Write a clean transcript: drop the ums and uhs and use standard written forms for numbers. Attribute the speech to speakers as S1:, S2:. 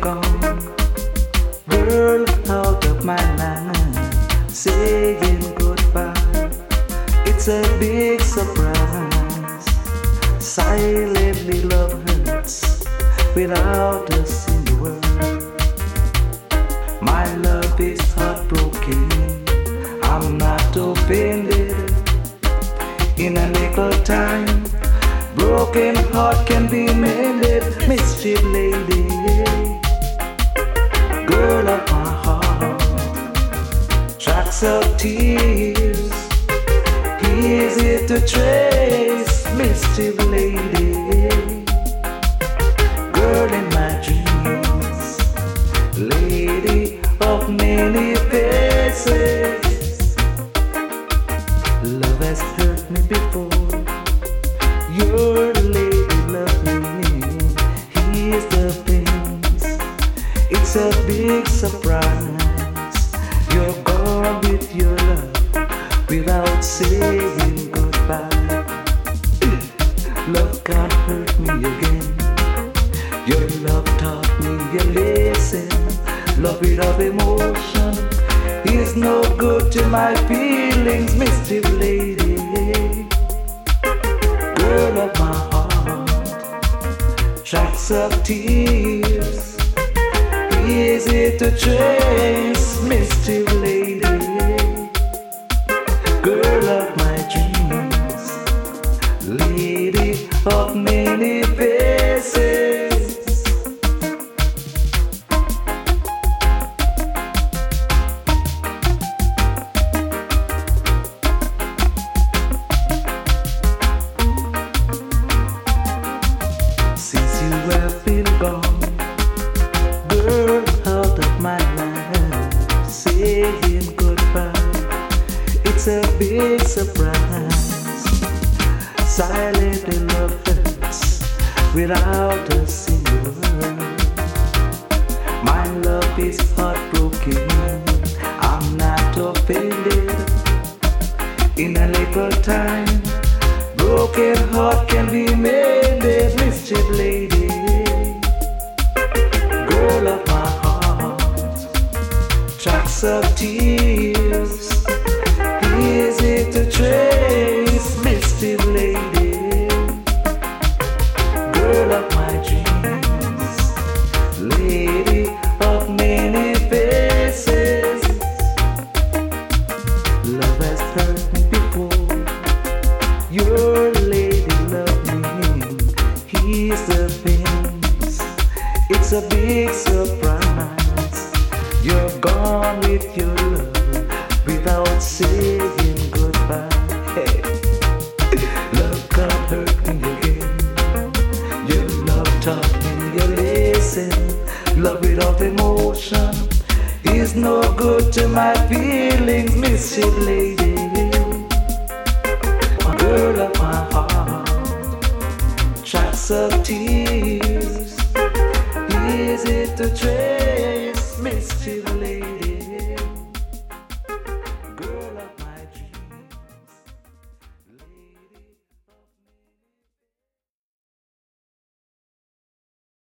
S1: gone, girl out of my life, saying goodbye. It's a big surprise. Silently love hurts without us in the world. My love is heartbroken. I'm not offended. In a little time, broken heart can be mended. Mischief lady, girl of my heart, tracks of tears, easy to trace. Mischief lady, girl in my dreams, lady of many faces. Love has hurt me before. Your lady loved me. Here's the things. It's a big surprise. You're gone with your love without saying goodbye. Love can't hurt me again. Your love taught me a lesson. Love without emotion is no good to my feelings, mischief lady, girl of my heart, tracks of tears, easy to trace, mischief lady, girl of my dreams, lady of many faces. Since you have been gone, girl out of my life, saying goodbye, it's a big surprise. Silently love hurts without us in the world. My love is heartbroken, I'm not offended. In a little time, broken heart can be mended, mischief lady, girl of my heart, tracks of tears, easy to trace, mischief lady, girl of my dreams, lady of many faces. Love has hurt me before. Your lady loved me. Here's the things. It's a big surprise. You're gone with your love without saying goodbye. Hey. Love can't hurt me again. Your love taught me a lesson. Love without emotion is no good to my feelings, mischief lady, girl of my heart, tracks of tears, easy to trace.